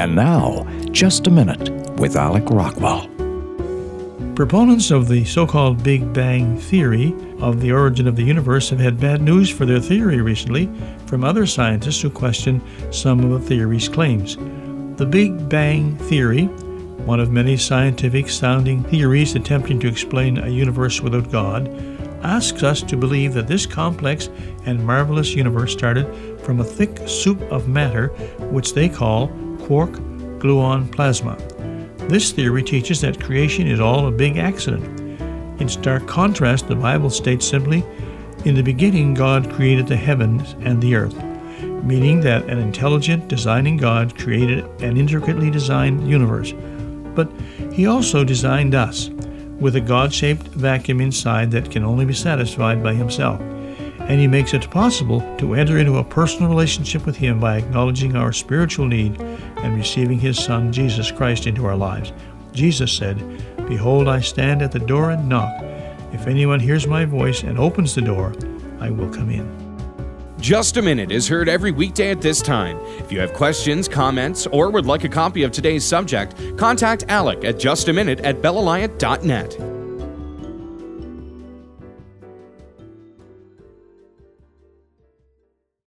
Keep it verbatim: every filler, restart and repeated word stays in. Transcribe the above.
And now, Just a Minute with Alec Rockwell. Proponents of the so-called Big Bang Theory of the origin of the universe have had bad news for their theory recently from other scientists who question some of the theory's claims. The Big Bang Theory, one of many scientific-sounding theories attempting to explain a universe without God, asks us to believe that this complex and marvelous universe started from a thick soup of matter which they call quark-gluon plasma. This theory teaches that creation is all a big accident. In stark contrast, the Bible states simply, "In the beginning God created the heavens and the earth," meaning that an intelligent, designing God created an intricately designed universe. But He also designed us, with a God-shaped vacuum inside that can only be satisfied by Himself. And He makes it possible to enter into a personal relationship with Him by acknowledging our spiritual need and receiving His Son, Jesus Christ, into our lives. Jesus said, "Behold, I stand at the door and knock. If anyone hears my voice and opens the door, I will come in." Just a Minute is heard every weekday at this time. If you have questions, comments, or would like a copy of today's subject, contact Alec at just a minute at bell alliant dot net.